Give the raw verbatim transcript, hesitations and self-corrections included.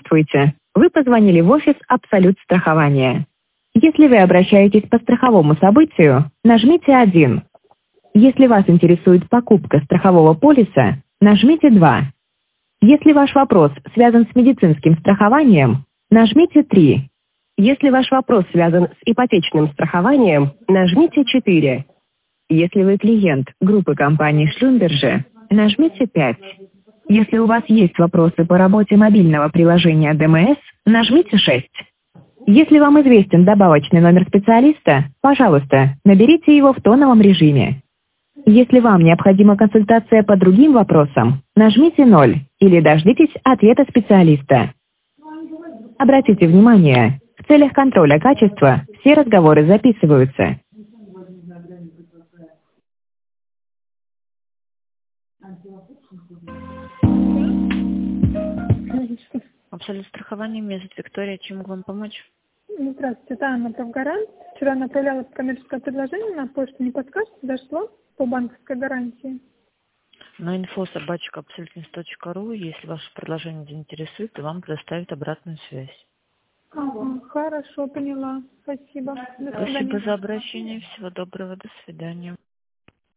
Здравствуйте. Вы позвонили в офис «Абсолют страхования». Если вы обращаетесь по страховому событию, нажмите один. Если вас интересует покупка страхового полиса, нажмите два. Если ваш вопрос связан с медицинским страхованием, нажмите три. Если ваш вопрос связан с ипотечным страхованием, нажмите четыре. Если вы клиент группы компаний Шлюмберже, нажмите пять. Если у вас есть вопросы по работе мобильного приложения ДМС, нажмите шесть. Если вам известен добавочный номер специалиста, пожалуйста, наберите его в тоновом режиме. Если вам необходима консультация по другим вопросам, нажмите ноль или дождитесь ответа специалиста. Обратите внимание, в целях контроля качества все разговоры записываются. Абсолют страхование, меня зовут Виктория. Чем могу вам помочь? Здравствуйте, это Анна Правгарант. Вчера направляла коммерческое предложение на почту. Не подскажете, дошло по банковской гарантии? На инфо собачка абсолютность точка ру. Если ваше предложение заинтересует, то вам предоставят обратную связь. Ага, хорошо, поняла. Спасибо. До свидания. Спасибо за обращение. Всего доброго. До свидания.